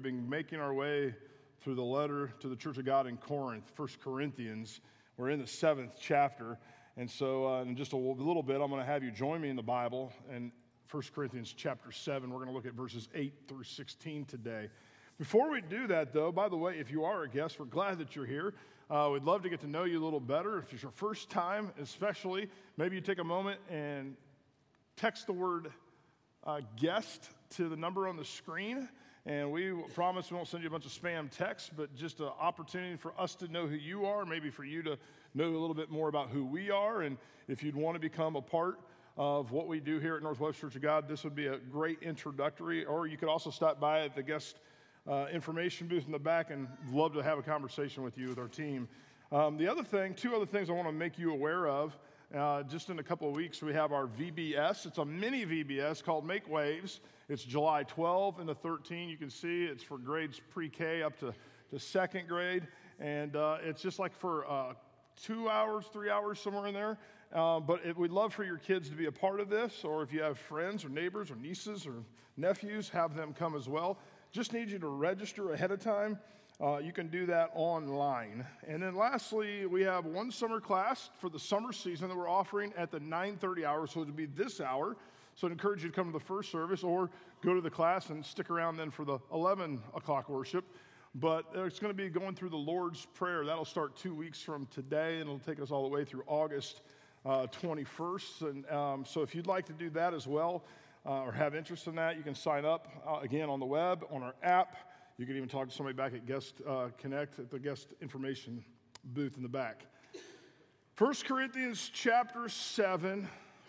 been making our way through the letter to the Church of God in Corinth, 1 Corinthians. We're in the 7th chapter. And so in just a little bit, I'm going to have you join me in the Bible. In 1 Corinthians chapter 7, we're going to look at verses 8 through 16 today. Before we do that, though, by the way, if you are a guest, we're glad that you're here. We'd love to get to know you a little better. If it's your first time, especially, maybe you take a moment and text the word guest to the number on the screen. And we promise we won't send you a bunch of spam texts, but just an opportunity for us to know who you are, maybe for you to know a little bit more about who we are. And if you'd want to become a part of what we do here at Northwest Church of God, this would be a great introductory. Or you could also stop by at the guest information booth in the back, and love to have a conversation with you, with our team. Two other things I want to make you aware of. Just in a couple of weeks, we have our VBS. It's a mini VBS called Make Waves. It's July 12 and the 13. You can see it's for grades pre-K up to second grade. And it's just like for 2 hours, 3 hours, somewhere in there. We'd love for your kids to be a part of this, or if you have friends or neighbors or nieces or nephews, have them come as well. Just need you to register ahead of time. You can do that online. And then lastly, we have one summer class for the summer season that we're offering at the 9:30 hour, so it would be this hour. So I'd encourage you to come to the first service or go to the class and stick around then for the 11 o'clock worship. But it's going to be going through the Lord's Prayer. That'll start 2 weeks from today, and it'll take us all the way through August 21st. And so if you'd like to do that as well, or have interest in that, you can sign up, again, on the web, on our app. You can even talk to somebody back at Guest Connect at the guest information booth in the back. 1 Corinthians chapter 7,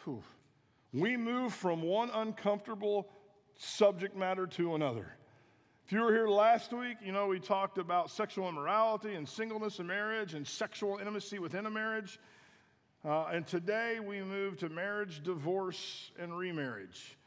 we move from one uncomfortable subject matter to another. If you were here last week, you know we talked about sexual immorality and singleness in marriage and sexual intimacy within a marriage. And today we move to marriage, divorce, and remarriage.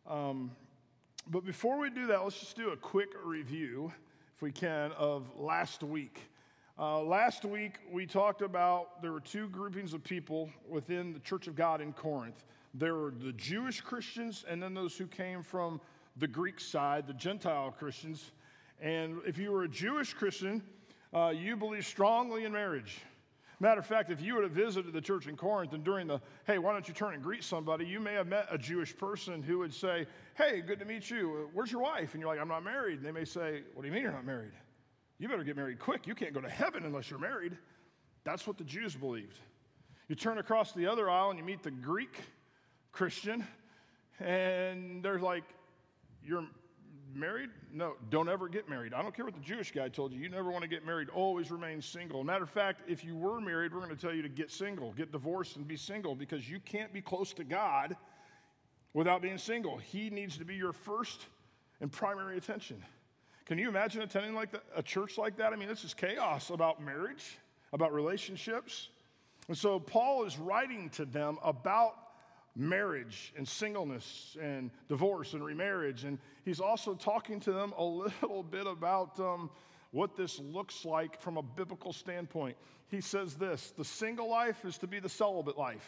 But before we do that, let's just do a quick review, if we can, of last week. Last week, we talked about there were two groupings of people within the Church of God in Corinth. There were the Jewish Christians and then those who came from the Greek side, the Gentile Christians. And if you were a Jewish Christian, you believed strongly in marriage. Matter of fact, if you would have visited the church in Corinth and during the, hey, why don't you turn and greet somebody, you may have met a Jewish person who would say, hey, good to meet you. Where's your wife? And you're like, I'm not married. And they may say, what do you mean you're not married? You better get married quick. You can't go to heaven unless you're married. That's what the Jews believed. You turn across the other aisle and you meet the Greek Christian, and they're like, you're married? No, don't ever get married. I don't care what the Jewish guy told you. You never want to get married. Always remain single. Matter of fact, if you were married, we're going to tell you to get single, get divorced and be single, because you can't be close to God without being single. He needs to be your first and primary attention. Can you imagine attending a church like that? I mean, this is chaos about marriage, about relationships. And so Paul is writing to them about marriage and singleness and divorce and remarriage. And he's also talking to them a little bit about what this looks like from a biblical standpoint. He says this: the single life is to be the celibate life,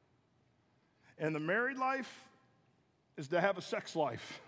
and the married life is to have a sex life.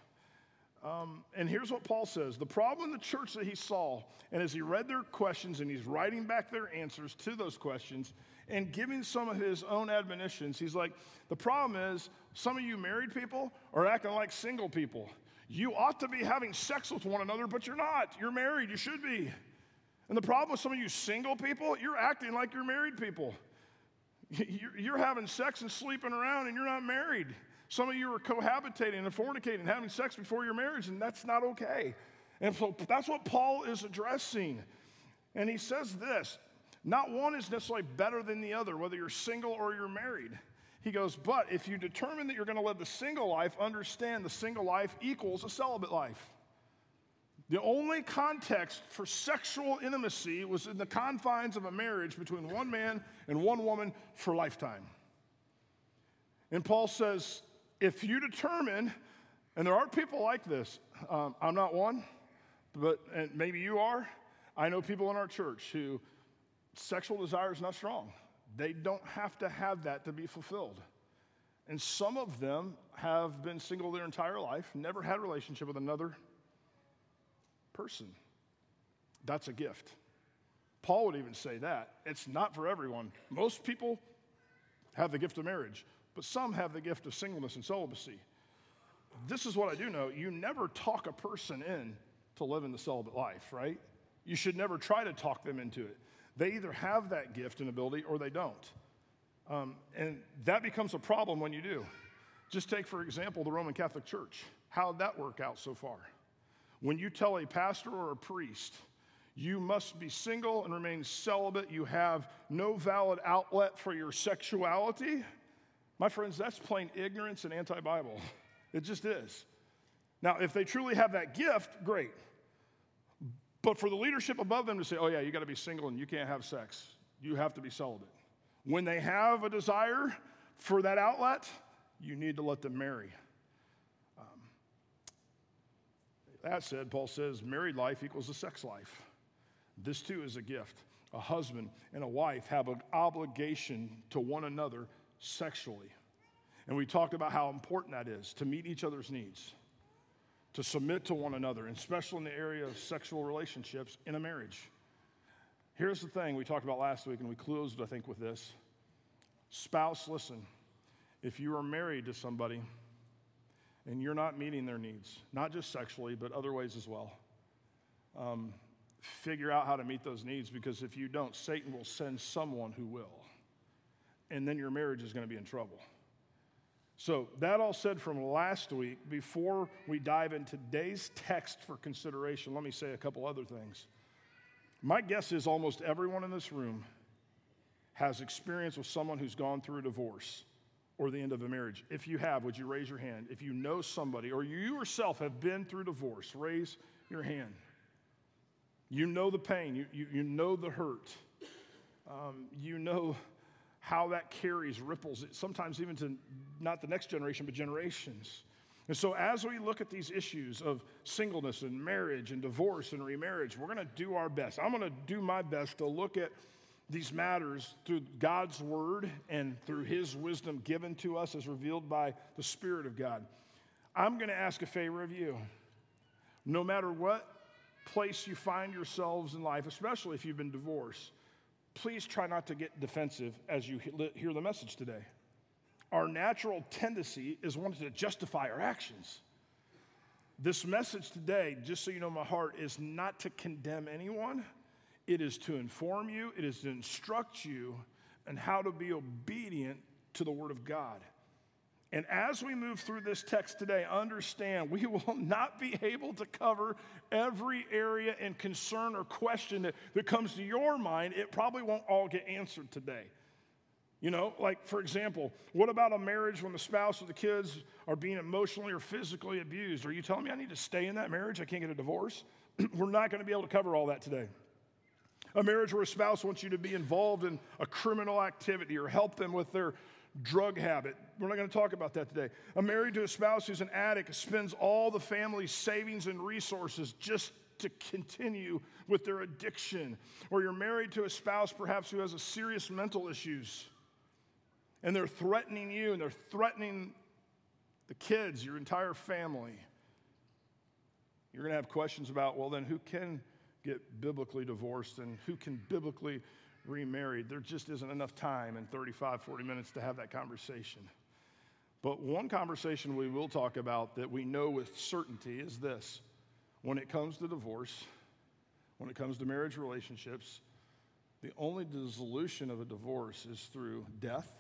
And here's what Paul says. The problem in the church that he saw, and as he read their questions and he's writing back their answers to those questions and giving some of his own admonitions, he's like, the problem is some of you married people are acting like single people. You ought to be having sex with one another, but you're not. You're married. You should be. And the problem with some of you single people, you're acting like you're married people. You're having sex and sleeping around, and you're not married. Some of you are cohabitating and fornicating, having sex before your marriage, and that's not okay. And so that's what Paul is addressing. And he says this: not one is necessarily better than the other, whether you're single or you're married. He goes, but if you determine that you're going to live the single life, understand the single life equals a celibate life. The only context for sexual intimacy was in the confines of a marriage between one man and one woman for a lifetime. And Paul says, if you determine, and there are people like this, I'm not one, and maybe you are. I know people in our church who sexual desire is not strong. They don't have to have that to be fulfilled. And some of them have been single their entire life, never had a relationship with another person. That's a gift. Paul would even say that. It's not for everyone. Most people have the gift of marriage, but some have the gift of singleness and celibacy. This is what I do know. You never talk a person in to living the celibate life, right? You should never try to talk them into it. They either have that gift and ability or they don't. And that becomes a problem when you do. Just take, for example, the Roman Catholic Church. How did that work out so far? When you tell a pastor or a priest, you must be single and remain celibate, you have no valid outlet for your sexuality, my friends, that's plain ignorance and anti-Bible. It just is. Now, if they truly have that gift, great. But for the leadership above them to say, oh yeah, you got to be single and you can't have sex, you have to be celibate. When they have a desire for that outlet, you need to let them marry. That said, Paul says married life equals a sex life. This too is a gift. A husband and a wife have an obligation to one another sexually. And we talked about how important that is, to meet each other's needs, to submit to one another, and especially in the area of sexual relationships in a marriage. Here's the thing we talked about last week, and we closed, I think, with this. Spouse, listen, if you are married to somebody and you're not meeting their needs, not just sexually, but other ways as well, figure out how to meet those needs, because if you don't, Satan will send someone who will. And then your marriage is going to be in trouble. So that all said from last week, before we dive into today's text for consideration, let me say a couple other things. My guess is almost everyone in this room has experience with someone who's gone through a divorce or the end of a marriage. If you have, would you raise your hand? If you know somebody or you yourself have been through divorce, raise your hand. You know the pain. You know the hurt. You know how that carries ripples, sometimes even to not the next generation, but generations. And so as we look at these issues of singleness and marriage and divorce and remarriage, we're going to do our best. I'm going to do my best to look at these matters through God's word and through his wisdom given to us as revealed by the Spirit of God. I'm going to ask a favor of you. No matter what place you find yourselves in life, especially if you've been divorced, please try not to get defensive as you hear the message today. Our natural tendency is wanting to justify our actions. This message today, just so you know my heart, is not to condemn anyone. It is to inform you. It is to instruct you on how to be obedient to the Word of God. And as we move through this text today, understand we will not be able to cover every area and concern or question that comes to your mind. It probably won't all get answered today. You know, like, for example, what about a marriage when the spouse or the kids are being emotionally or physically abused? Are you telling me I need to stay in that marriage? I can't get a divorce? We're not going to be able to cover all that today. A marriage where a spouse wants you to be involved in a criminal activity or help them with their drug habit. We're not going to talk about that today. A married to a spouse who's an addict spends all the family's savings and resources just to continue with their addiction. Or you're married to a spouse perhaps who has a serious mental issues, and they're threatening you and they're threatening the kids, your entire family. You're going to have questions about, well, then who can get biblically divorced and who can biblically remarried? There just isn't enough time in 35, 40 minutes to have that conversation. But one conversation we will talk about that we know with certainty is this. When it comes to divorce, when it comes to marriage relationships, the only dissolution of a divorce is through death,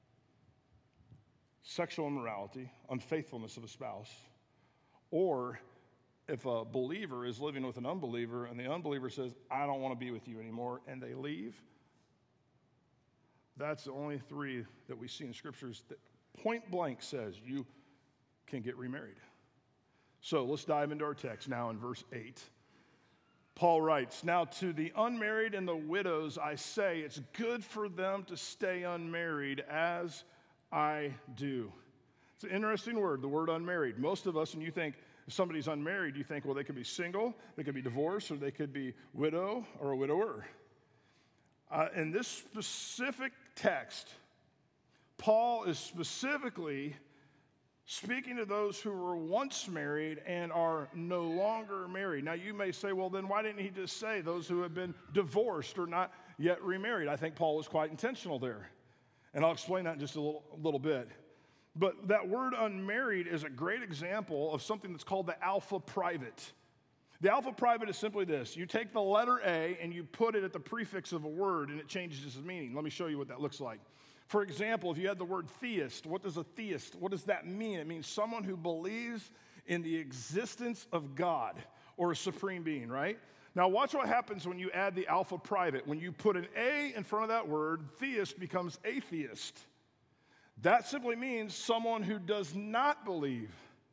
sexual immorality, unfaithfulness of a spouse, or if a believer is living with an unbeliever and the unbeliever says, I don't want to be with you anymore, and they leave. That's the only three that we see in scriptures that point blank says you can get remarried. So let's dive into our text now in verse 8. Paul writes, now to the unmarried and the widows I say, it's good for them to stay unmarried as I do. It's an interesting word, the word unmarried. Most of us, when you think if somebody's unmarried, you think, well, they could be single, they could be divorced, or they could be widow or a widower. In this specific text, Paul is specifically speaking to those who were once married and are no longer married. Now, you may say, well, then why didn't he just say those who have been divorced or not yet remarried? I think Paul was quite intentional there. And I'll explain that in just a little bit. But that word unmarried is a great example of something that's called the alpha private. The alpha private is simply this. You take the letter A and you put it at the prefix of a word and it changes its meaning. Let me show you what that looks like. For example, if you had the word theist, what does that mean? It means someone who believes in the existence of God or a supreme being, right? Now watch what happens when you add the alpha private. When you put an A in front of that word, theist becomes atheist. That simply means someone who does not believe,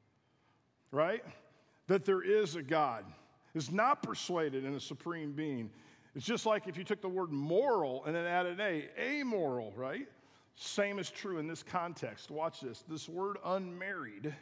right, that there is a God, is not persuaded in a supreme being. It's just like if you took the word moral and then added an A, amoral, right? Same is true in this context. Watch this. This word unmarried,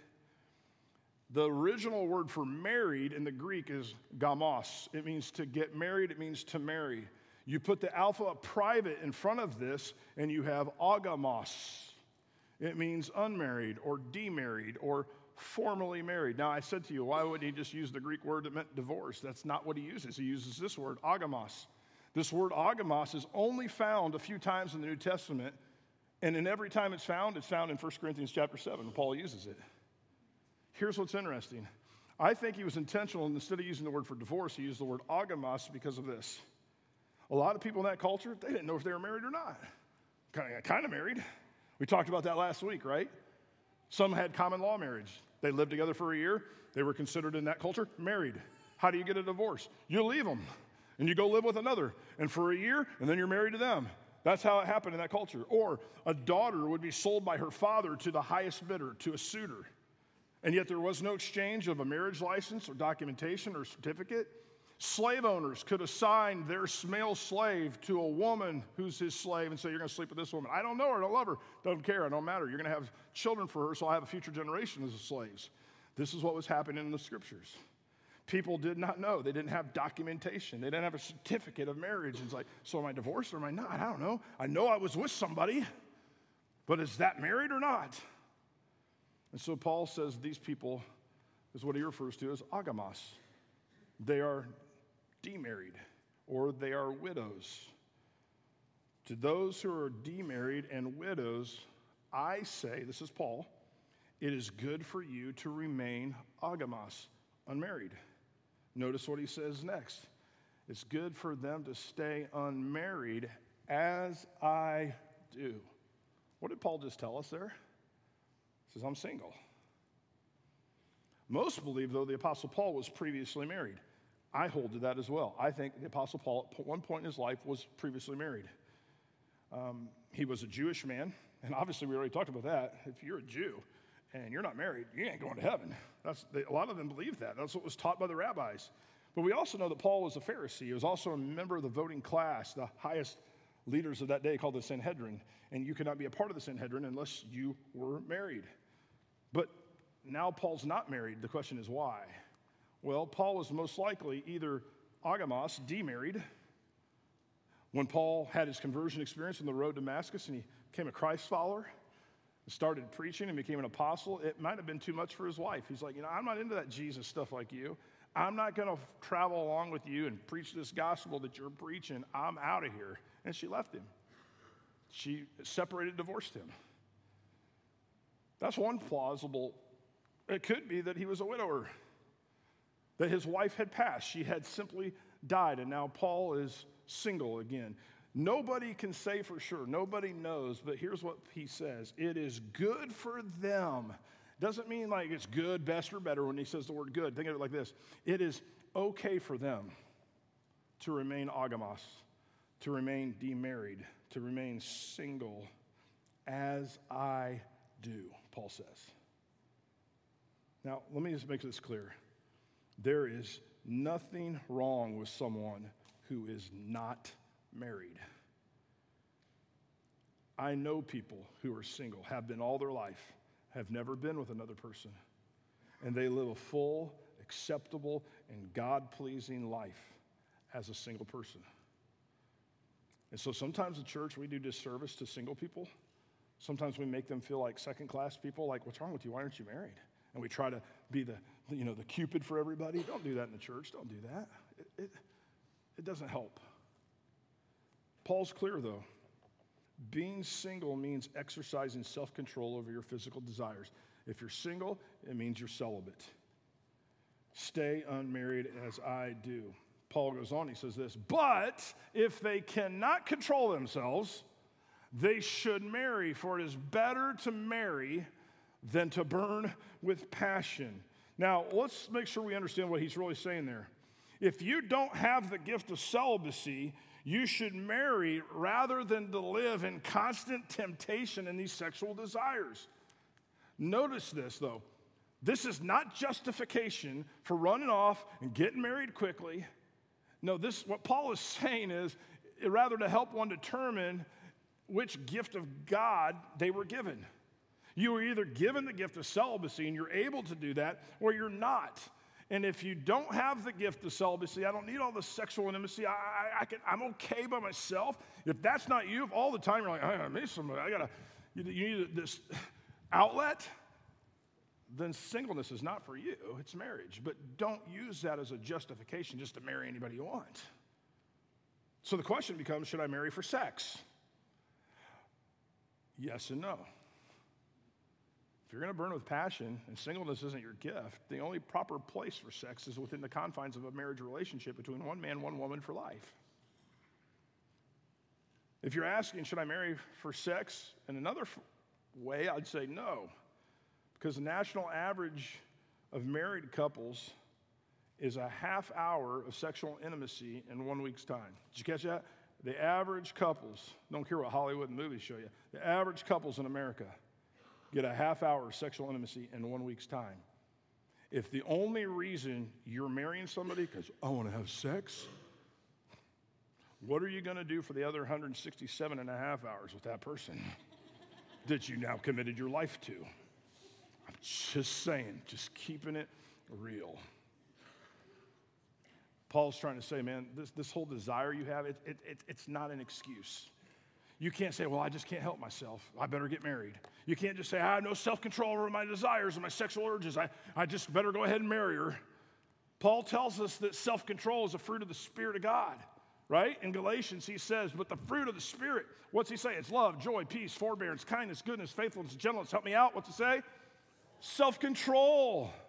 the original word for married in the Greek is gamos. It means to get married. It means to marry. You put the alpha private in front of this and you have agamos. It means unmarried or demarried or formerly married. Now, I said to you, why wouldn't he just use the Greek word that meant divorce? That's not what he uses. He uses this word, agamos. This word agamos is only found a few times in the New Testament, and in every time it's found in 1 Corinthians chapter 7. Paul uses it. Here's what's interesting. I think he was intentional, and instead of using the word for divorce, he used the word agamos because of this. A lot of people in that culture, they didn't know if they were married or not. Kind of married. We talked about that last week, right? Some had common law marriage. They lived together for a year. They were considered in that culture married. How do you get a divorce? You leave them, and you go live with another. And for a year, and then you're married to them. That's how it happened in that culture. Or a daughter would be sold by her father to the highest bidder, to a suitor. And yet there was no exchange of a marriage license or documentation or certificate. Slave owners could assign their male slave to a woman who's his slave and say, you're going to sleep with this woman. I don't know her, I don't love her, don't care, I don't matter. You're going to have children for her, so I'll have a future generation as slaves. This is what was happening in the scriptures. People did not know. They didn't have documentation. They didn't have a certificate of marriage. It's like, so am I divorced or am I not? I don't know. I know I was with somebody, but is that married or not? And so Paul says these people is what he refers to as agamos. They are demarried, or they are widows. To those who are demarried and widows, I say, this is Paul, it is good for you to remain agamos, unmarried. Notice what he says next. It's good for them to stay unmarried as I do. What did Paul just tell us there? He says, I'm single. Most believe, though, the Apostle Paul was previously married. I hold to that as well. I think the Apostle Paul, at one point in his life, was previously married. He was a Jewish man, and obviously we already talked about that. If you're a Jew and you're not married, you ain't going to heaven. A lot of them believe that. That's what was taught by the rabbis. But we also know that Paul was a Pharisee. He was also a member of the voting class, the highest leaders of that day called the Sanhedrin. And you could not be a part of the Sanhedrin unless you were married. But now Paul's not married. The question is why? Well, Paul was most likely either agamos, demarried, when Paul had his conversion experience on the road to Damascus and he became a Christ follower and started preaching and became an apostle. It might have been too much for his wife. He's like, I'm not into that Jesus stuff like you. I'm not going to travel along with you and preach this gospel that you're preaching. I'm out of here. And she left him. She separated, divorced him. That's one plausible. It could be that he was a widower, that his wife had passed. She had simply died, and now Paul is single again. Nobody can say for sure. Nobody knows, but here's what he says. It is good for them. Doesn't mean like it's good, best, or better when he says the word good. Think of it like this. It is okay for them to remain agamos, to remain demarried, to remain single, as I do, Paul says. Now, let me just make this clear. There is nothing wrong with someone who is not married. I know people who are single, have been all their life, have never been with another person, and they live a full, acceptable, and God-pleasing life as a single person. And so sometimes at church we do disservice to single people Sometimes we make them feel like second-class people, like, what's wrong with you? Why aren't you married? And we try to be the Cupid for everybody. Don't do that in the church. Don't do that. It doesn't help. Paul's clear, though. Being single means exercising self-control over your physical desires. If you're single, it means you're celibate. Stay unmarried as I do. Paul goes on, he says this, but if they cannot control themselves, they should marry, for it is better to marry than to burn with passion. Now, let's make sure we understand what he's really saying there. If you don't have the gift of celibacy, you should marry rather than to live in constant temptation in these sexual desires. Notice this, though. This is not justification for running off and getting married quickly. No, what Paul is saying is rather to help one determine which gift of God they were given. You were either given the gift of celibacy and you're able to do that, or you're not. And if you don't have the gift of celibacy, I don't need all the sexual intimacy. I'm okay by myself. If that's not you, if all the time you're like, I need somebody, you need this outlet, then singleness is not for you. It's marriage. But don't use that as a justification just to marry anybody you want. So the question becomes, should I marry for sex? Yes and no. If you're going to burn with passion and singleness isn't your gift, the only proper place for sex is within the confines of a marriage relationship between one man, one woman for life. If you're asking, should I marry for sex in another way, I'd say no. Because the national average of married couples is a half hour of sexual intimacy in 1 week's time. Did you catch that? The average couples, don't care what Hollywood movies show you, the average couples in America get a half hour of sexual intimacy in 1 week's time. If the only reason you're marrying somebody because I want to have sex, what are you going to do for the other 167 and a half hours with that person that you now committed your life to? I'm just saying, just keeping it real. Paul's trying to say, man, this whole desire you have, it's not an excuse. You can't say, well, I just can't help myself. I better get married. You can't just say, I have no self-control over my desires and my sexual urges. I just better go ahead and marry her. Paul tells us that self-control is a fruit of the Spirit of God, right? In Galatians, he says, but the fruit of the Spirit, what's he say? It's love, joy, peace, forbearance, kindness, goodness, faithfulness, gentleness. Help me out. What's it say? Self-control.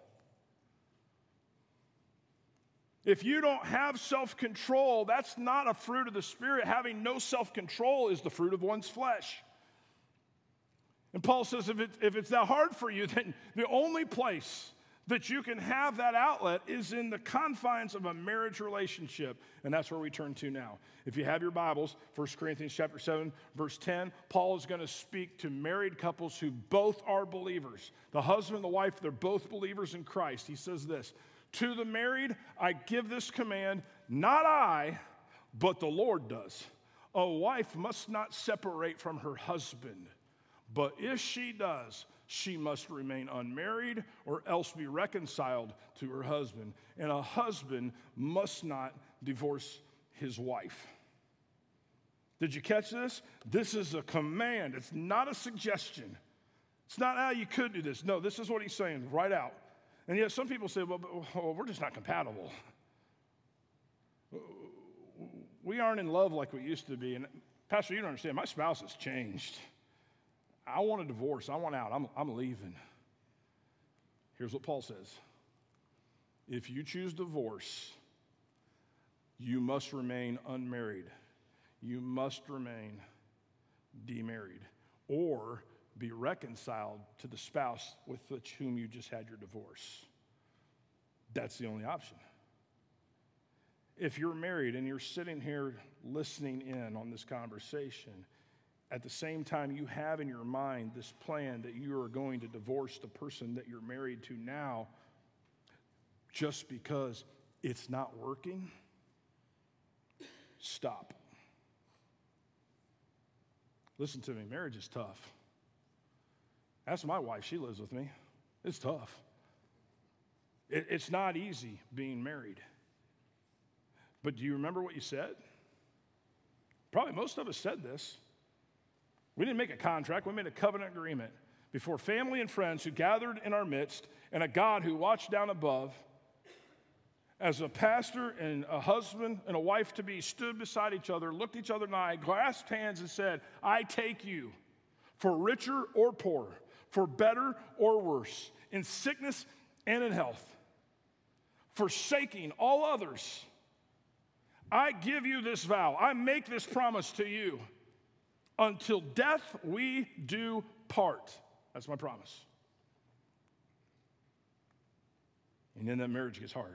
If you don't have self-control, that's not a fruit of the Spirit. Having no self-control is the fruit of one's flesh. And Paul says if it's that hard for you, then the only place that you can have that outlet is in the confines of a marriage relationship. And that's where we turn to now. If you have your Bibles, 1 Corinthians chapter 7, verse 10, Paul is going to speak to married couples who both are believers. The husband and the wife, they're both believers in Christ. He says this, to the married, I give this command, not I, but the Lord does. A wife must not separate from her husband, but if she does, she must remain unmarried or else be reconciled to her husband. And a husband must not divorce his wife. Did you catch this? This is a command. It's not a suggestion. It's not, you could do this. No, this is what he's saying right out. And yet some people say, well, we're just not compatible. We aren't in love like we used to be. And Pastor, you don't understand. My spouse has changed. I want a divorce. I want out. I'm leaving. Here's what Paul says. If you choose divorce, you must remain unmarried. You must remain demarried. Or be reconciled to the spouse with whom you just had your divorce. That's the only option. If you're married and you're sitting here listening in on this conversation, at the same time you have in your mind this plan that you are going to divorce the person that you're married to now just because it's not working, stop. Listen to me, marriage is tough. Ask my wife, she lives with me. It's tough. It's not easy being married. But do you remember what you said? Probably most of us said this. We didn't make a contract. We made a covenant agreement before family and friends who gathered in our midst and a God who watched down above. As a pastor and a husband and a wife-to-be stood beside each other, looked each other in the eye, clasped hands and said, I take you for richer or poorer, for better or worse, in sickness and in health, forsaking all others. I give you this vow. I make this promise to you. Until death we do part. That's my promise. And then that marriage gets hard.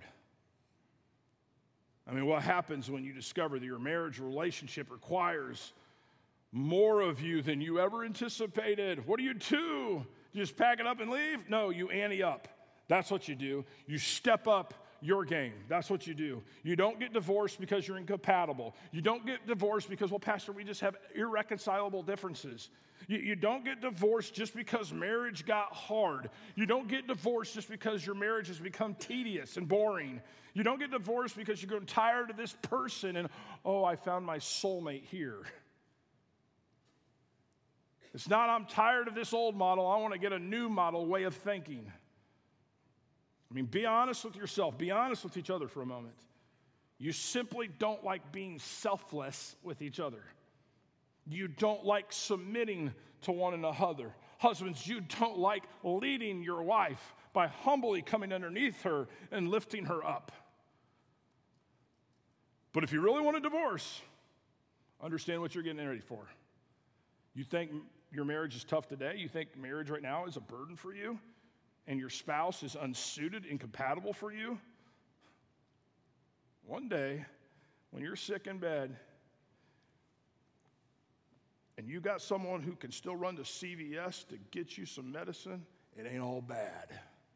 I mean, what happens when you discover that your marriage relationship requires more of you than you ever anticipated? What do? You just pack it up and leave? No, you ante up. That's what you do. You step up your game. That's what you do. You don't get divorced because you're incompatible. You don't get divorced because, well, Pastor, we just have irreconcilable differences. You don't get divorced just because marriage got hard. You don't get divorced just because your marriage has become tedious and boring. You don't get divorced because you're getting tired of this person and, oh, I found my soulmate here. It's not, I'm tired of this old model. I want to get a new model way of thinking. I mean, be honest with yourself. Be honest with each other for a moment. You simply don't like being selfless with each other. You don't like submitting to one another. Husbands, you don't like leading your wife by humbly coming underneath her and lifting her up. But if you really want a divorce, understand what you're getting ready for. You think your marriage is tough today? You think marriage right now is a burden for you? And your spouse is unsuited, incompatible for you? One day, when you're sick in bed, and you got someone who can still run to CVS to get you some medicine, it ain't all bad.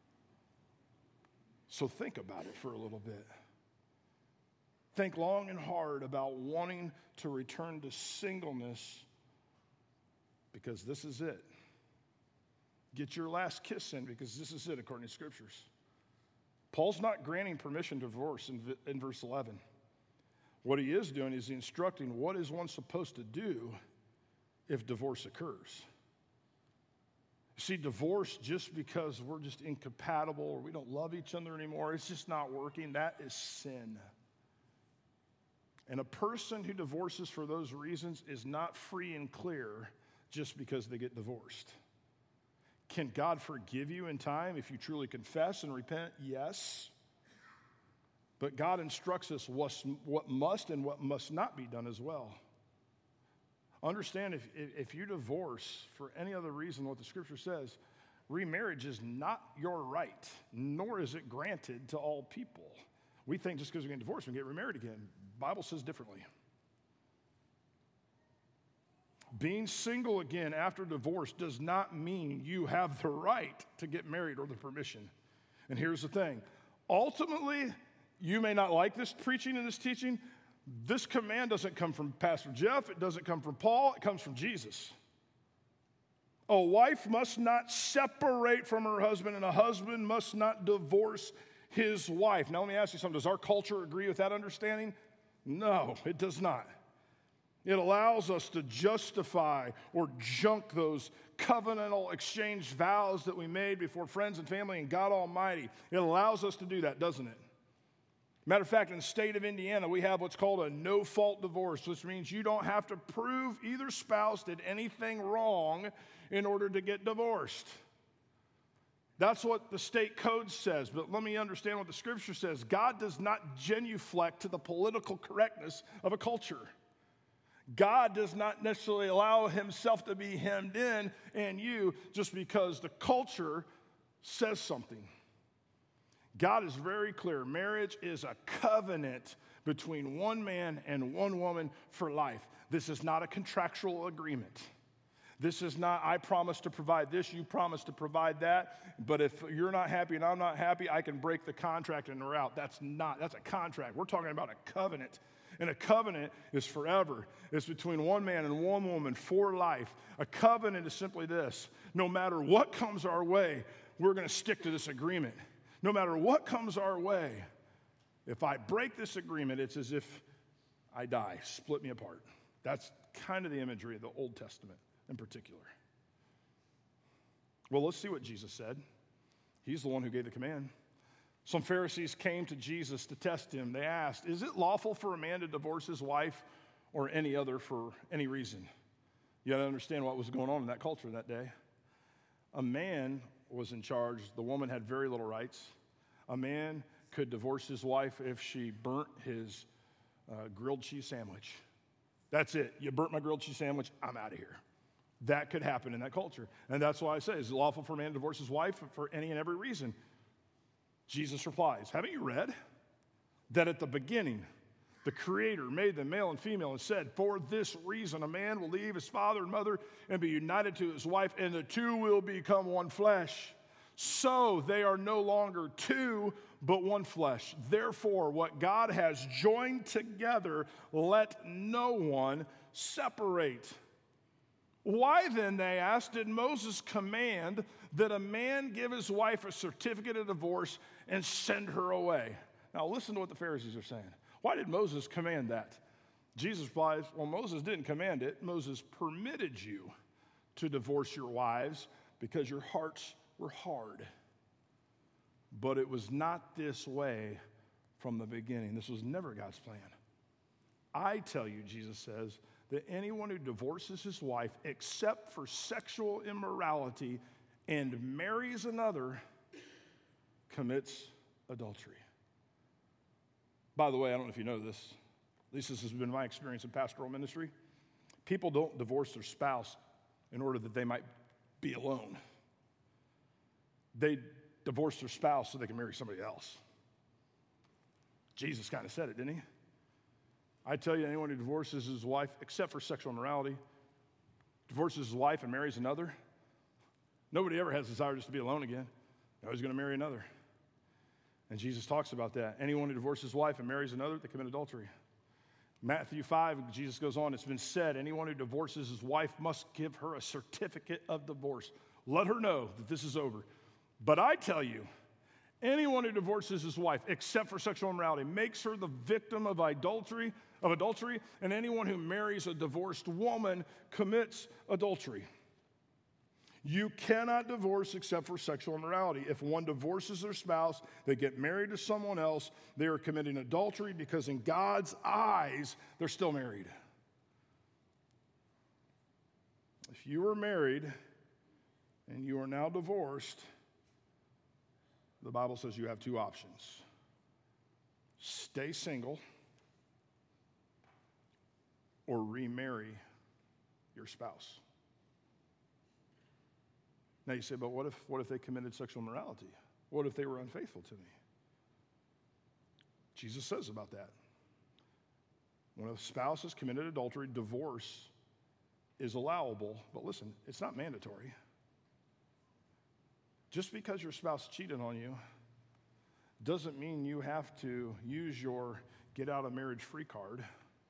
So think about it for a little bit. Think long and hard about wanting to return to singleness, because this is it. Get your last kiss in, because this is it according to Scriptures. Paul's not granting permission to divorce in verse 11. What he is doing is instructing what is one supposed to do if divorce occurs. See, divorce just because we're just incompatible or we don't love each other anymore, it's just not working, that is sin. And a person who divorces for those reasons is not free and clear just because they get divorced. Can God forgive you in time if you truly confess and repent? Yes. But God instructs us what must and what must not be done as well. Understand, if you divorce for any other reason, what the Scripture says, remarriage is not your right, nor is it granted to all people. We think just because we get divorced, we get remarried again. The Bible says differently. Being single again after divorce does not mean you have the right to get married or the permission. And here's the thing. Ultimately, you may not like this preaching and this teaching. This command doesn't come from Pastor Jeff. It doesn't come from Paul. It comes from Jesus. A wife must not separate from her husband, and a husband must not divorce his wife. Now, let me ask you something. Does our culture agree with that understanding? No, it does not. It allows us to justify or junk those covenantal exchange vows that we made before friends and family and God Almighty. It allows us to do that, doesn't it? Matter of fact, in the state of Indiana, we have what's called a no-fault divorce, which means you don't have to prove either spouse did anything wrong in order to get divorced. That's what the state code says, but let me understand what the Scripture says. God does not genuflect to the political correctness of a culture. God does not necessarily allow himself to be hemmed in and you just because the culture says something. God is very clear. Marriage is a covenant between one man and one woman for life. This is not a contractual agreement. This is not, I promise to provide this, you promise to provide that, but if you're not happy and I'm not happy, I can break the contract and we're out. That's a contract. We're talking about a covenant. And a covenant is forever. It's between one man and one woman for life. A covenant is simply this. No matter what comes our way, we're going to stick to this agreement. No matter what comes our way, if I break this agreement, it's as if I die. Split me apart. That's kind of the imagery of the Old Testament. in particular. Well, let's see what Jesus said. He's the one who gave the command. Some Pharisees came to Jesus to test him. They asked, is it lawful for a man to divorce his wife or any other for any reason? You got to understand what was going on in that culture that day. A man was in charge. The woman had very little rights. A man could divorce his wife if she burnt his grilled cheese sandwich. That's it. You burnt my grilled cheese sandwich, I'm out of here. That could happen in that culture. And that's why I say, is it lawful for a man to divorce his wife for any and every reason? Jesus replies, haven't you read that at the beginning, the Creator made them male and female and said, for this reason, a man will leave his father and mother and be united to his wife, and the two will become one flesh. So they are no longer two, but one flesh. Therefore, what God has joined together, let no one separate. Why then, they asked, did Moses command that a man give his wife a certificate of divorce and send her away? Now listen to what the Pharisees are saying. Why did Moses command that? Jesus replies, well, Moses didn't command it. Moses permitted you to divorce your wives because your hearts were hard. But it was not this way from the beginning. This was never God's plan. I tell you, Jesus says, that anyone who divorces his wife except for sexual immorality and marries another commits adultery. By the way, I don't know if you know this. At least this has been my experience in pastoral ministry. People don't divorce their spouse in order that they might be alone. They divorce their spouse so they can marry somebody else. Jesus kind of said it, didn't he? I tell you, anyone who divorces his wife, except for sexual immorality, divorces his wife and marries another, nobody ever has desire just to be alone again. No, he's going to marry another. And Jesus talks about that. Anyone who divorces his wife and marries another, they commit adultery. Matthew 5, Jesus goes on, it's been said, anyone who divorces his wife must give her a certificate of divorce. Let her know that this is over. But I tell you, anyone who divorces his wife, except for sexual immorality, makes her the victim of adultery, and anyone who marries a divorced woman commits adultery. You cannot divorce except for sexual immorality. If one divorces their spouse, they get married to someone else, they are committing adultery because in God's eyes, they're still married. If you are married and you are now divorced, the Bible says you have two options. Stay single or remarry your spouse. Now you say, but what if they committed sexual immorality? What if they were unfaithful to me? Jesus says about that. When a spouse has committed adultery, divorce is allowable, but listen, it's not mandatory. Just because your spouse cheated on you doesn't mean you have to use your get out of marriage free card.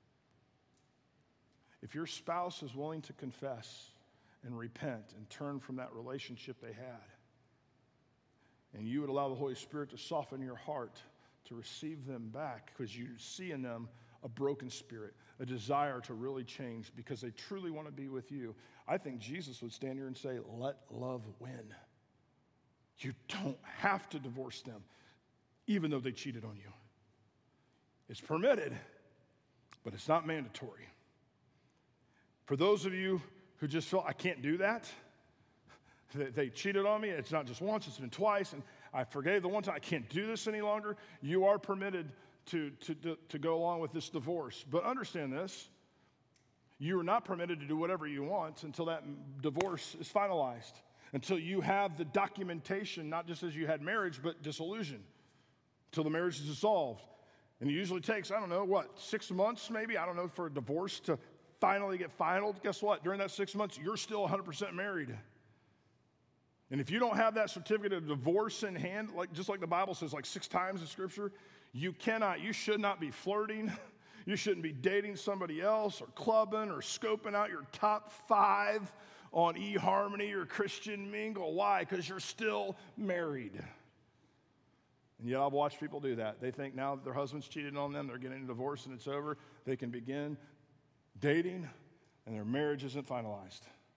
If your spouse is willing to confess and repent and turn from that relationship they had, and you would allow the Holy Spirit to soften your heart to receive them back because you see in them a broken spirit, a desire to really change because they truly want to be with you, I think Jesus would stand here and say, let love win. You don't have to divorce them, even though they cheated on you. It's permitted, but it's not mandatory. For those of you who just feel, I can't do that, they cheated on me, it's not just once, it's been twice, and I forgave the one time, I can't do this any longer, you are permitted to go along with this divorce. But understand this, you are not permitted to do whatever you want until that divorce is finalized. Until you have the documentation, not just as you had marriage, but dissolution, until the marriage is dissolved. And it usually takes, 6 months maybe, for a divorce to finally get finalized. Guess what? During that 6 months, you're still 100% married. And if you don't have that certificate of divorce in hand, just like the Bible says 6 times in Scripture, you should not be flirting. You shouldn't be dating somebody else or clubbing or scoping out your top 5 on eHarmony or Christian Mingle. Why? Because you're still married. And yet I've watched people do that. They think now that their husband's cheated on them, they're getting a divorce and it's over, they can begin dating and their marriage isn't finalized.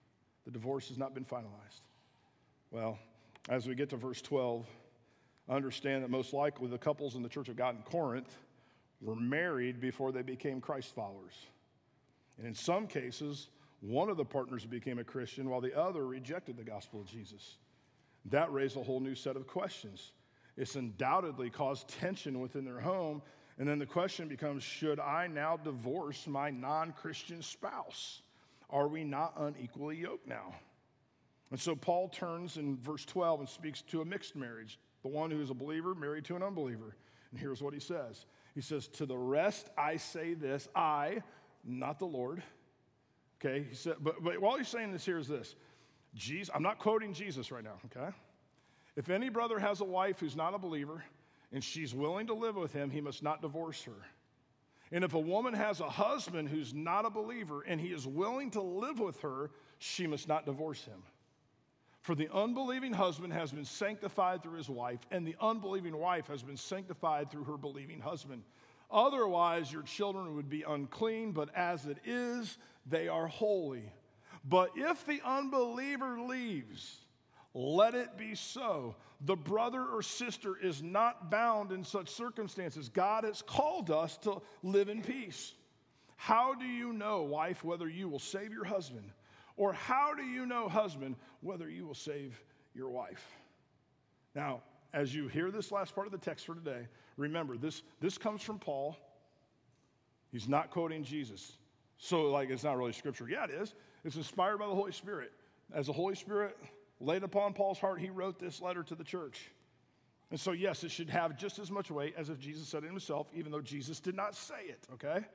The divorce has not been finalized. Well, as we get to verse 12, understand that most likely the couples in the Church of God in Corinth were married before they became Christ followers. And in some cases, one of the partners became a Christian while the other rejected the gospel of Jesus. That raised a whole new set of questions. It's undoubtedly caused tension within their home. And then the question becomes, should I now divorce my non-Christian spouse? Are we not unequally yoked now? And so Paul turns in verse 12 and speaks to a mixed marriage, the one who is a believer married to an unbeliever. And here's what he says. He says, to the rest I say this, I, not the Lord. Okay, he said, but while he's saying this here is this. Jesus, I'm not quoting Jesus right now, okay? If any brother has a wife who's not a believer and she's willing to live with him, he must not divorce her. And if a woman has a husband who's not a believer and he is willing to live with her, she must not divorce him. For the unbelieving husband has been sanctified through his wife, and the unbelieving wife has been sanctified through her believing husband. Otherwise, your children would be unclean, but as it is, they are holy. But if the unbeliever leaves, let it be so. The brother or sister is not bound in such circumstances. God has called us to live in peace. How do you know, wife, whether you will save your husband? Or how do you know, husband, whether you will save your wife? Now, as you hear this last part of the text for today, remember, this comes from Paul. He's not quoting Jesus. So, it's not really scripture. Yeah, it is. It's inspired by the Holy Spirit. As the Holy Spirit laid upon Paul's heart, he wrote this letter to the church. And so, yes, it should have just as much weight as if Jesus said it himself, even though Jesus did not say it, okay?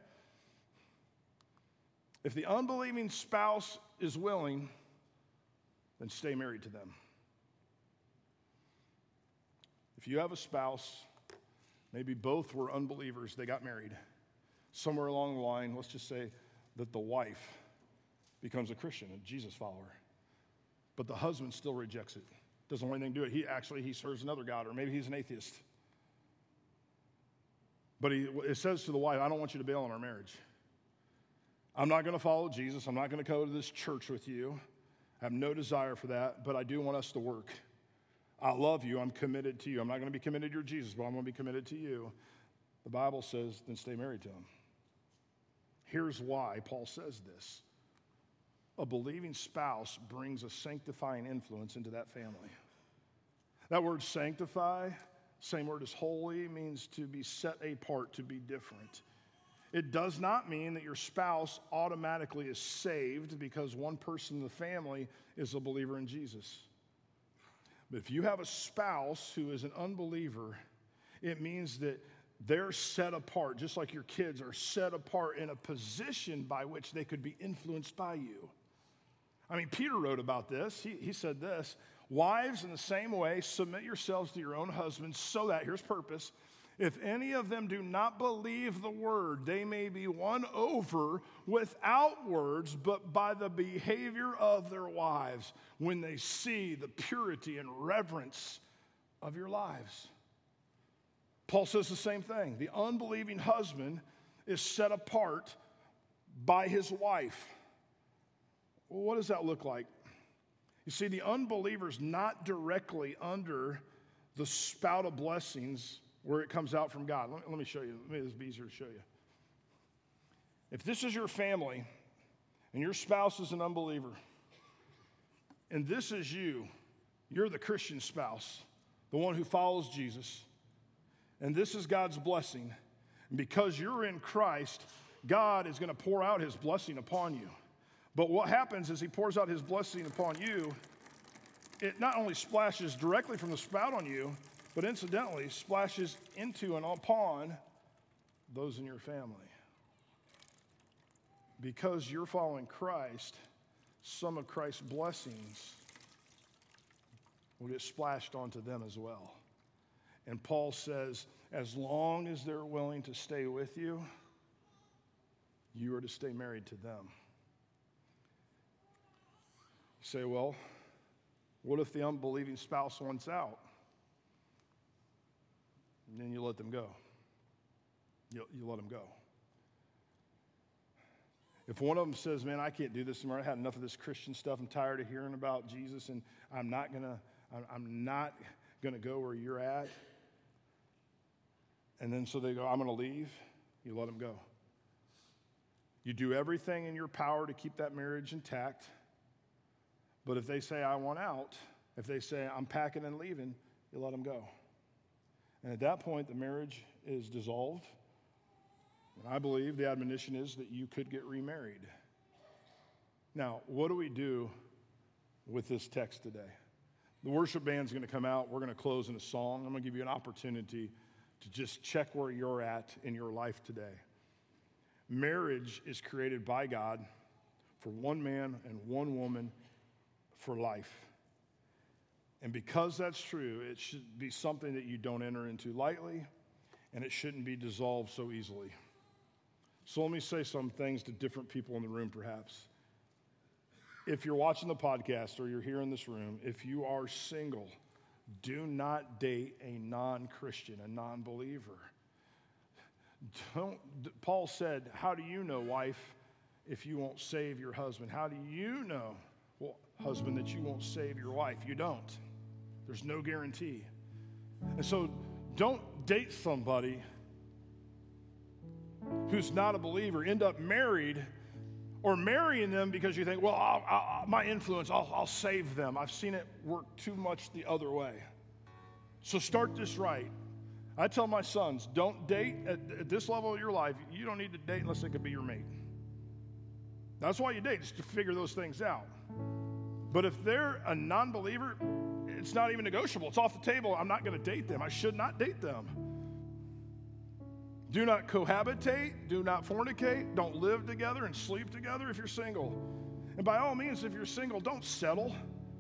If the unbelieving spouse is willing, then stay married to them. If you have a spouse, maybe both were unbelievers, they got married. Somewhere along the line, let's just say that the wife becomes a Christian, a Jesus follower, but the husband still rejects it, doesn't want anything to do with it. He serves another God, or maybe he's an atheist. But it says to the wife, I don't want you to bail on our marriage. I'm not going to follow Jesus. I'm not going to go to this church with you. I have no desire for that, but I do want us to work. I love you. I'm committed to you. I'm not going to be committed to your Jesus, but I'm going to be committed to you. The Bible says, then stay married to him. Here's why Paul says this. A believing spouse brings a sanctifying influence into that family. That word sanctify, same word as holy, means to be set apart, to be different. It does not mean that your spouse automatically is saved because one person in the family is a believer in Jesus. But if you have a spouse who is an unbeliever, it means that they're set apart, just like your kids are set apart in a position by which they could be influenced by you. I mean, Peter wrote about this. He said this, wives, in the same way, submit yourselves to your own husbands so that, here's purpose, if any of them do not believe the word, they may be won over without words, but by the behavior of their wives when they see the purity and reverence of your lives. Paul says the same thing. The unbelieving husband is set apart by his wife. Well, what does that look like? You see, the unbeliever's not directly under the spout of blessings where it comes out from God. Let me show you. Maybe this will be easier to show you. If this is your family and your spouse is an unbeliever, and this is you're the Christian spouse, the one who follows Jesus, and this is God's blessing, and because you're in Christ, God is going to pour out his blessing upon you. But what happens is he pours out his blessing upon you. It not only splashes directly from the spout on you, but incidentally splashes into and upon those in your family. Because you're following Christ, some of Christ's blessings will get splashed onto them as well. And Paul says, as long as they're willing to stay with you, you are to stay married to them. You say, well, what if the unbelieving spouse wants out? And then you let them go. You let them go. If one of them says, man, I can't do this anymore, I had enough of this Christian stuff, I'm tired of hearing about Jesus, and I'm not gonna go where you're at. And then so they go, I'm gonna leave, you let them go. You do everything in your power to keep that marriage intact. But if they say, I want out, if they say, I'm packing and leaving, you let them go. And at that point, the marriage is dissolved. And I believe the admonition is that you could get remarried. Now, what do we do with this text today? The worship band's going to come out. We're going to close in a song. I'm going to give you an opportunity to just check where you're at in your life today. Marriage is created by God for one man and one woman for life. And because that's true, it should be something that you don't enter into lightly, and it shouldn't be dissolved so easily. So let me say some things to different people in the room, perhaps. If you're watching the podcast or you're here in this room, if you are single, do not date a non-Christian, a non-believer. Paul said, how do you know, wife, if you won't save your husband? How do you know, husband, that you won't save your wife? You don't. There's no guarantee. And so don't date somebody who's not a believer, end up married, or marrying them because you think, well, my influence, I'll save them. I've seen it work too much the other way. So start this right. I tell my sons, don't date at this level of your life. You don't need to date unless it could be your mate. That's why you date, is to figure those things out. But if they're a non-believer, it's not even negotiable. It's off the table. I'm not going to date them. I should not date them. Do not cohabitate. Do not fornicate. Don't live together and sleep together if you're single. And by all means, if you're single, don't settle.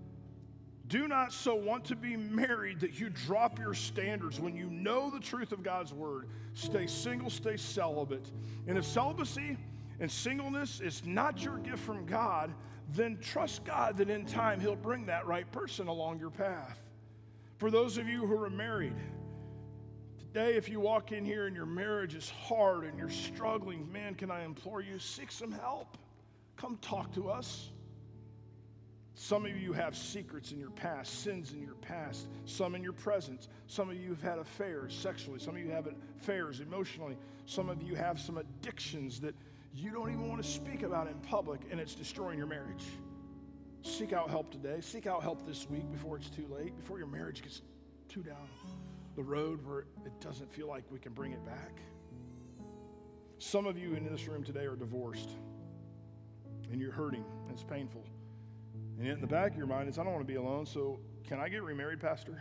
Do not so want to be married that you drop your standards when you know the truth of God's word. Stay single, stay celibate. And if celibacy and singleness is not your gift from God, then trust God that in time he'll bring that right person along your path. For those of you who are married, today if you walk in here and your marriage is hard and you're struggling, man, can I implore you, seek some help. Come talk to us. Some of you have secrets in your past, sins in your past, some in your present. Some of you have had affairs sexually. Some of you have affairs emotionally. Some of you have some addictions that you don't even want to speak about in public, and it's destroying your marriage. Seek out help today. Seek out help this week before it's too late, before your marriage gets too down the road where it doesn't feel like we can bring it back. Some of you in this room today are divorced, and you're hurting, and it's painful. And yet in the back of your mind is, I don't want to be alone, so can I get remarried, Pastor?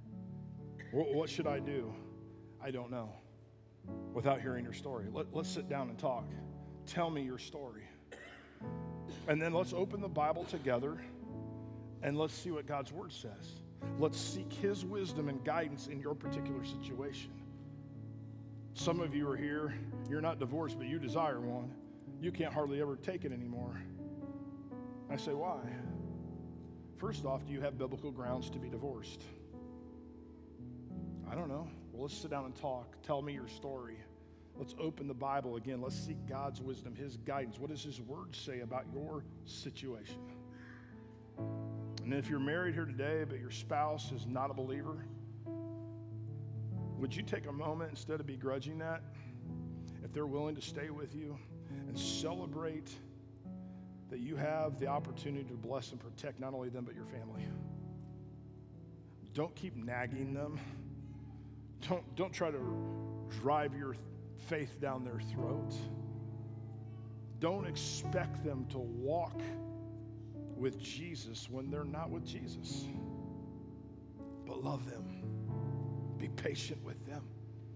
What should I do? I don't know. Without hearing your story. Let's sit down and talk. Tell me your story. And then let's open the Bible together and let's see what God's word says. Let's seek his wisdom and guidance in your particular situation. Some of you are here, you're not divorced, but you desire one. You can't hardly ever take it anymore. I say, why? First off, do you have biblical grounds to be divorced? I don't know. Well, let's sit down and talk. Tell me your story. Let's open the Bible again. Let's seek God's wisdom, his guidance. What does his word say about your situation? And if you're married here today, but your spouse is not a believer, would you take a moment instead of begrudging that, if they're willing to stay with you, and celebrate that you have the opportunity to bless and protect not only them, but your family? Don't keep nagging them. Don't try to drive your faith down their throats. Don't expect them to walk with Jesus when they're not with Jesus. But love them. Be patient with them.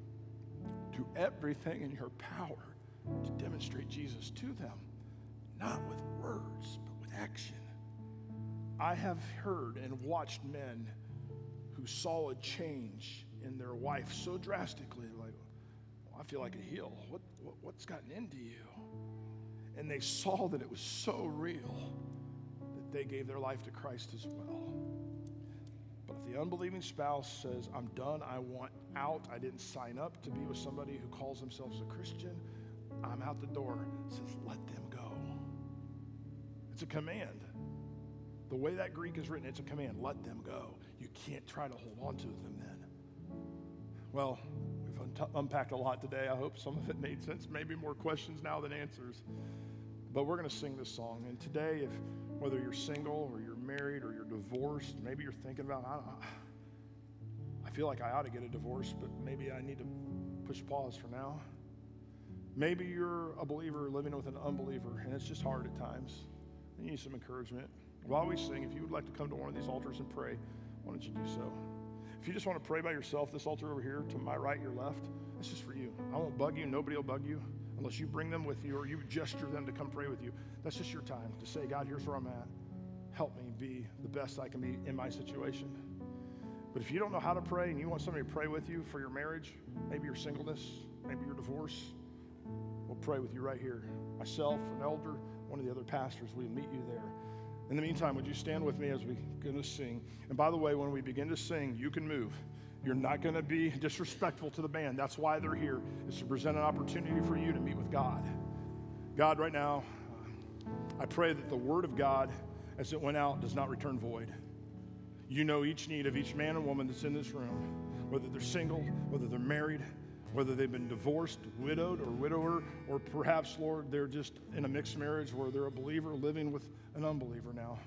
Do everything in your power to demonstrate Jesus to them, not with words, but with action. I have heard and watched men who saw a change in their wife so drastically, like, I feel like a heel. What's gotten into you? And they saw that it was so real that they gave their life to Christ as well. But if the unbelieving spouse says, I'm done, I want out, I didn't sign up to be with somebody who calls themselves a Christian, I'm out the door. It says, let them go. It's a command. The way that Greek is written, it's a command. Let them go. You can't try to hold on to them then. Well, we've unpacked a lot today. I hope some of it made sense. Maybe more questions now than answers. But we're going to sing this song. And today, whether you're single or you're married or you're divorced, maybe you're thinking about, I feel like I ought to get a divorce, but maybe I need to push pause for now. Maybe you're a believer living with an unbeliever, and it's just hard at times. You need some encouragement. While we sing, if you would like to come to one of these altars and pray, why don't you do so? If you just want to pray by yourself, this altar over here, to my right, your left, that's just for you. I won't bug you. Nobody will bug you unless you bring them with you or you gesture them to come pray with you. That's just your time to say, God, here's where I'm at. Help me be the best I can be in my situation. But if you don't know how to pray and you want somebody to pray with you for your marriage, maybe your singleness, maybe your divorce, we'll pray with you right here. Myself, an elder, one of the other pastors, we'll meet you there. In the meantime, would you stand with me as we begin to sing? And by the way, when we begin to sing, you can move. You're not going to be disrespectful to the band. That's why they're here, is to present an opportunity for you to meet with God. God, right now, I pray that the word of God, as it went out, does not return void. You know each need of each man and woman that's in this room, whether they're single, whether they're married, whether they've been divorced, widowed, or widower, or perhaps, Lord, they're just in a mixed marriage where they're a believer living with an unbeliever now.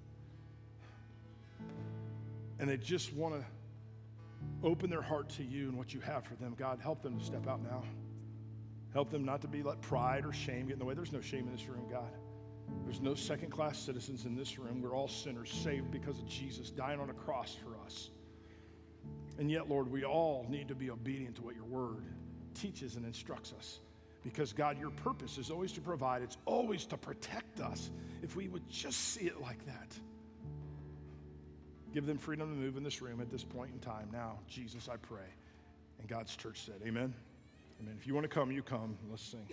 And they just want to open their heart to you and what you have for them. God, help them to step out now. Help them not to be let pride or shame get in the way. There's no shame in this room, God. There's no second-class citizens in this room. We're all sinners saved because of Jesus dying on a cross for us. And yet, Lord, we all need to be obedient to what your word teaches and instructs us. Because, God, your purpose is always to provide. It's always to protect us if we would just see it like that. Give them freedom to move in this room at this point in time. Now, Jesus, I pray. And God's church said, amen. Amen. If you want to come, you come. Let's sing.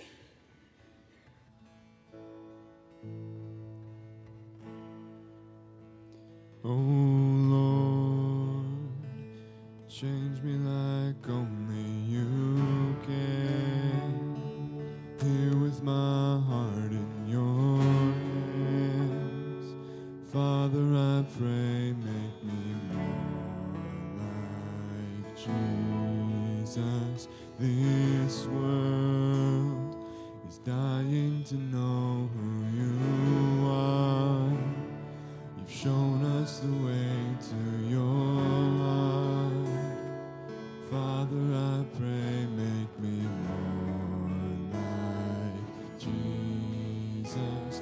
Oh Lord, change me like only you can. Here with my heart in your hands, Father, I pray, make me more like Jesus. This world is dying to know who you are. You've shown us the way to your heart. Father, I pray, make me more like Jesus.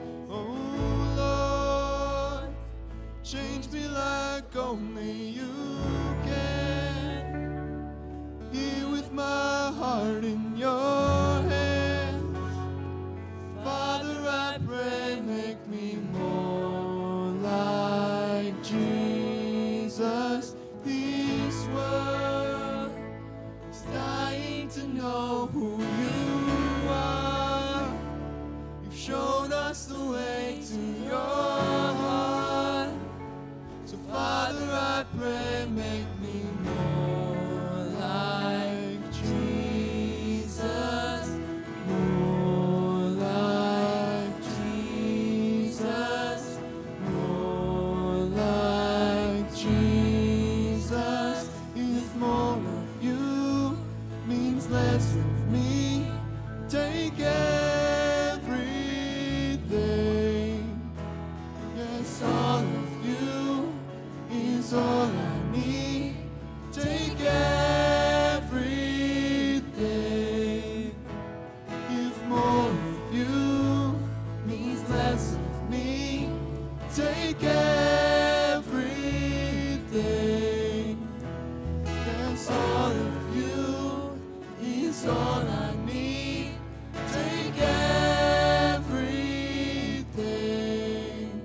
Oh Lord, change me like only you can. Here with my heart in your hands, Father, I pray, make me more like Jesus. This world is dying to know who you are. You've shown us the way to your heart. So Father, I pray, make me more like Jesus. More like Jesus. More like Jesus. If more of you means less of me, take everything. Yes, all of you is all I need. Take everything. If more of you means less of me, take everything. Yes, all of you is all I need. Take everything.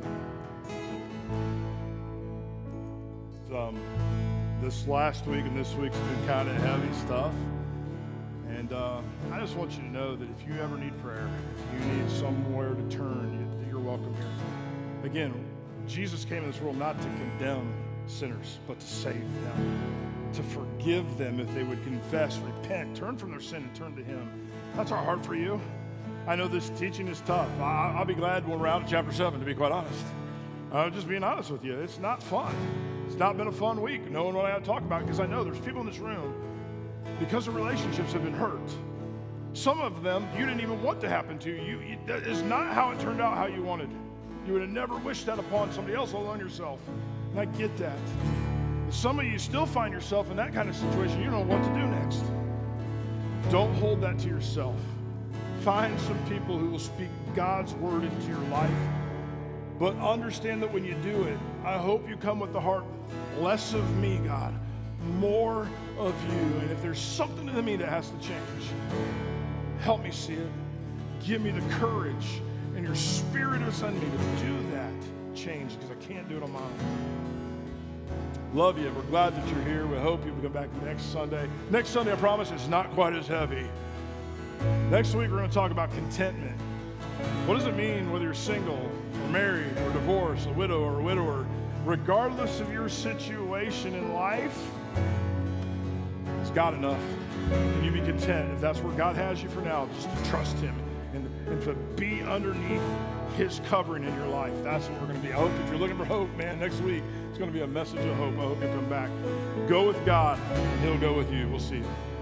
This last week and this week's been kind of heavy stuff. And I just want you to know that if you ever need prayer, if you need somewhere to turn, you're welcome here. Again, Jesus came in this world not to condemn sinners, but to save them, to forgive them if they would confess, repent, turn from their sin and turn to him. That's our heart for you. I know this teaching is tough. I'll be glad when we're out of chapter 7, to be quite honest. I'm just being honest with you. It's not fun. It's not been a fun week knowing what I have to talk about, because I know there's people in this room, because of relationships, have been hurt. Some of them you didn't even want to happen to you. That is not how it turned out how you wanted. You would have never wished that upon somebody else, let alone yourself. And I get that. And some of you still find yourself in that kind of situation. You don't know what to do next. Don't hold that to yourself. Find some people who will speak God's word into your life. But understand that when you do it, I hope you come with the heart, less of me, God, more of you. And if there's something in me that has to change, help me see it. Give me the courage and your spirit inside me to do that change, because I can't do it on my own. Love you. We're glad that you're here. We hope you'll come back next Sunday. Next Sunday, I promise, it's not quite as heavy. Next week, we're going to talk about contentment. What does it mean whether you're single or married or divorced, a widow or a widower? Regardless of your situation in life, is God enough? Can you be content if that's where God has you for now, just to trust him and to be underneath his covering in your life? That's what we're going to be. I hope if you're looking for hope, man, next week it's going to be a message of hope. I hope you come back. Go with God and he'll go with you. We'll see you.